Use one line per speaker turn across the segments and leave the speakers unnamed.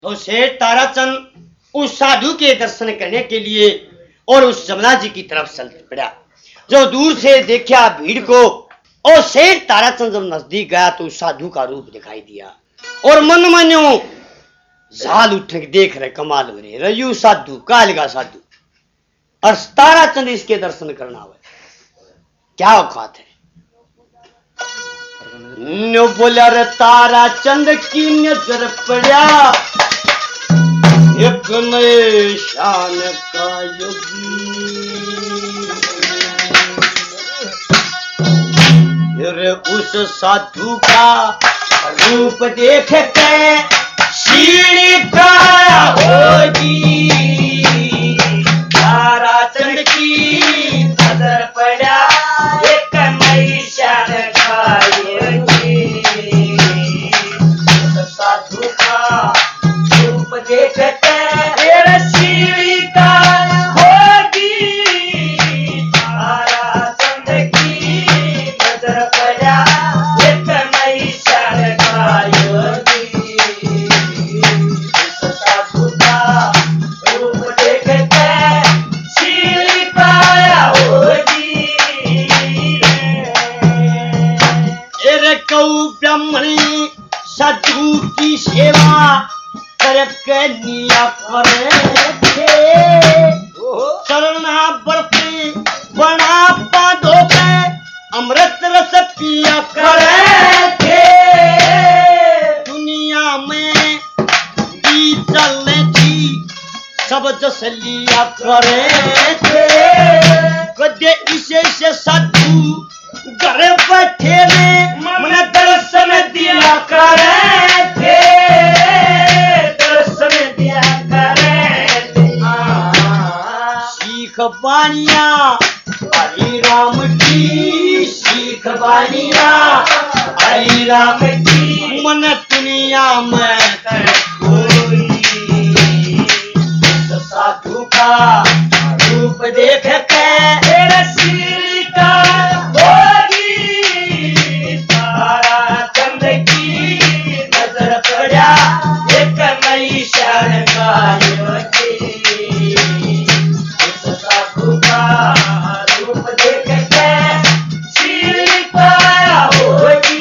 तो सेठ ताराचंद उस साधु के दर्शन करने के लिए और उस जमुना जी की तरफ चल पड़ा। जो दूर से देखा भीड़ को और सेठ ताराचंद जब नजदीक गया तो उस साधु का रूप दिखाई दिया और मन मानो झाल उठ के देख रहे, कमाल हो रहे, रयू साधु काल का साधु और ताराचंद इसके दर्शन करना हुआ, क्या औकात है। नो बोला रे ताराचंद की नजर पड़ा एक नए शान का योगी, उस साधु का रूप देख के सीढ़ी का होगी, ताराचंद की नजर पड़ा एक नई शान का योगी, उस साधु का रूप देख के सीढ़ी का होगी, ताराचंद की नजर पड़ा एक नई शान का योगी, उस साधु का रूप देख के सीढ़ी का होगी। अरे कौ ब्राह्मणी साधु की सेवा करके निया करे थे, चरना बरती बना पादों पे अमृत रस पिया करे थे, दुनिया में भी चलने थी सब जस लिया करे थे, कदे इसे से साधु घर बैठे ने मन दर्शन दिया करे थे, सीख बानिया हरि राम की, सीख बानिया हरि राम की, मन दुनिया में कोई, साधु का रूप देख के सीढ़ी का होगी, ताराचंद की नजर पड़ा एक नई शान का योगी, उस साधु का रूप देख के सीढ़ी का होगी।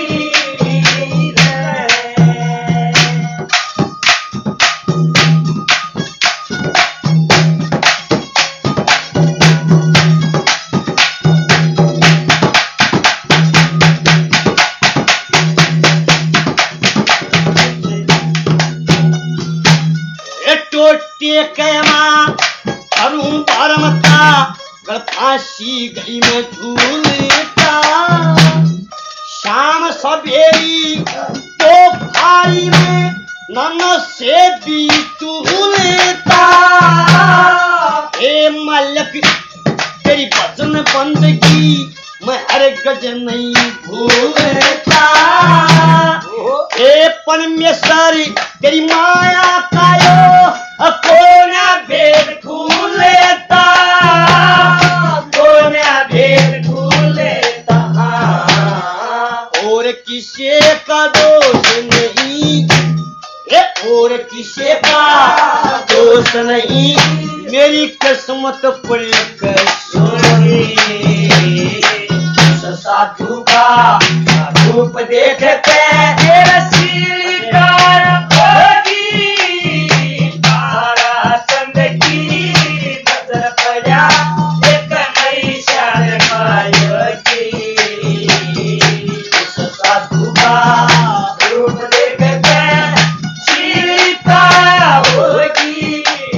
टोटे कैमा करूं परमता गल फांसी गली में झूलता, शाम सवेरी तो भाई में नन से भी तूलता, हे मालिक तेरी भजन बंदगी मैं हर गज नहीं भूलता, हे परमेश्वर तेरी माया कायो कोना भेद खून लेता, कोना भेद खून लेता, और किसे का दोष नहीं, और किसे का दोष नहीं, मेरी किस्मत पर सोनी, साधु का रूप देख के सीढ़ी का होगी, ताराचंद की नजर पड़ा एक नई शान का योगी, उस साधु का रूप देख के सीढ़ी का होगी।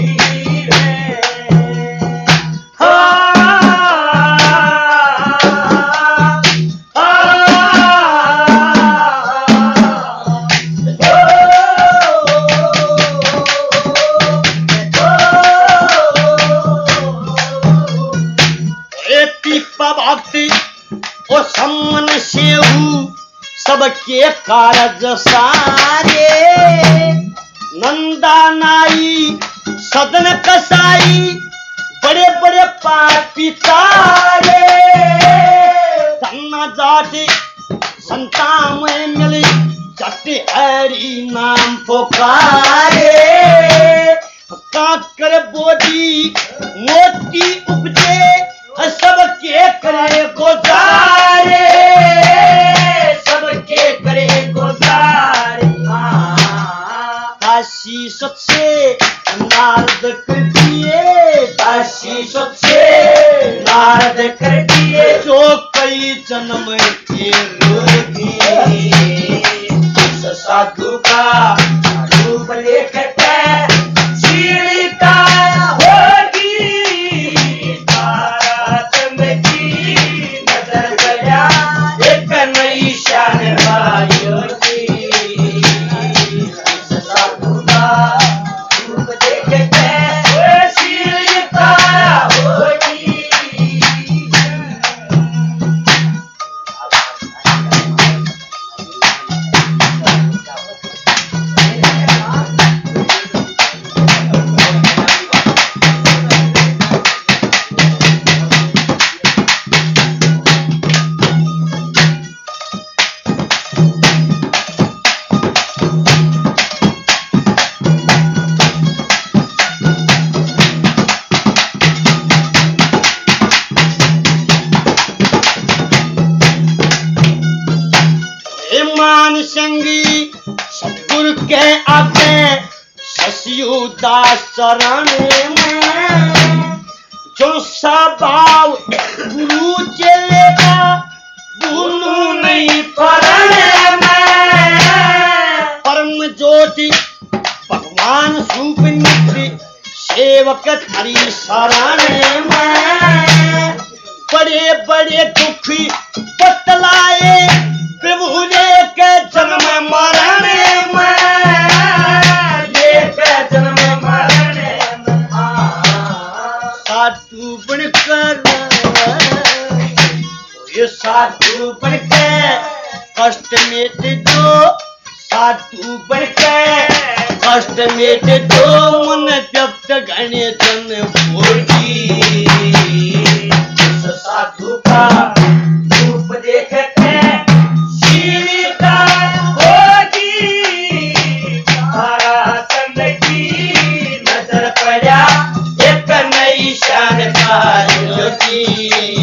ओ सम्मन सेहू सबके कारज सारे, नंदा नाई सदन कसाई बड़े बड़े पापी तारे, धन्ना जाति संता में मिली जट हरि नाम पुकारे, काकर बोधी मोती उपजे, सबके करे गुजारे, सबके करे गुजारे। काशी सच्चे नारद कर दिए, काशी सच्चे नारद कर दिए, जो कई जन्म के रोगी, उस साधु का रूप लेकर जीविता होगी, तारा चंद्र की नजर गया, एक नई शान होगी, उस साधु का रूप लेकर जीविता होगी। मान संगी सतगुरु के आगे शशियुदास शरण में, जो स्वभाव गुरु चलेगा गुरु नहीं परण में, परम ज्योति भगवान सूप निकली सेवक हरि शरण में, बड़े बड़े दुखी बतलाए प्रभु ने के जन्म मरण में, लेके जन्म मरण में, साधु बनकर ये साधु बनकर कष्ट मिट दो, साधु बनकर कष्ट मिट दो, मन व्यक्त गणे जन भोगी, उस साधु का रूप देख जीविता होगी, तारा चंद्र की नजर पड़ा, एक नई शान होगी।